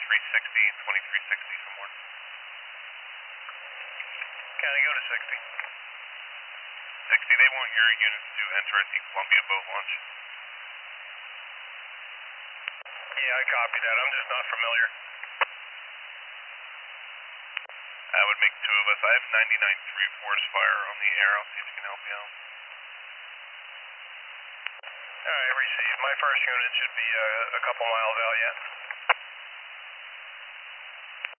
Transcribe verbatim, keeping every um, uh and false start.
twenty-three sixty, twenty-three sixty somewhere. County, go to sixty. sixty, they want your units to enter at the Columbia boat launch. Yeah, I copy that. I'm just not familiar. That would make two of us. I have ninety-nine three force fire on the air. I'll see if you can help me out. Alright, received. My first unit should be uh, a couple miles out yet.